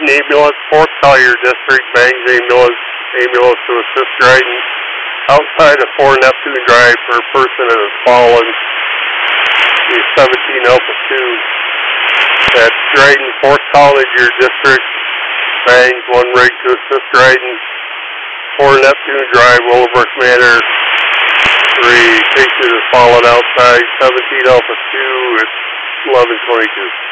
ambulance, 4th Collier District, bangs ambulance to assist Dryden outside of 4 Neptune Drive for a person that has fallen. He's 17 Alpha 2. At Dryden, 4th Collier District, bangs, 1 rig to assist Dryden, 4 Neptune Drive, Willowbrook Manor. 3 patient has fallen outside, 17 Alpha 2, it's 11:22.